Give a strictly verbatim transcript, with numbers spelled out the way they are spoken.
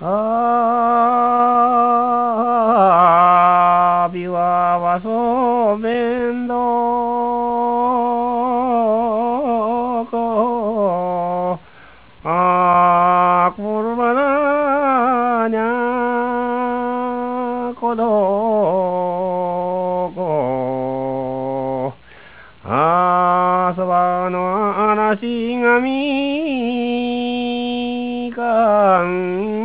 あびわわそべんどこあくるばなにゃこどこあそばの嵐がみかん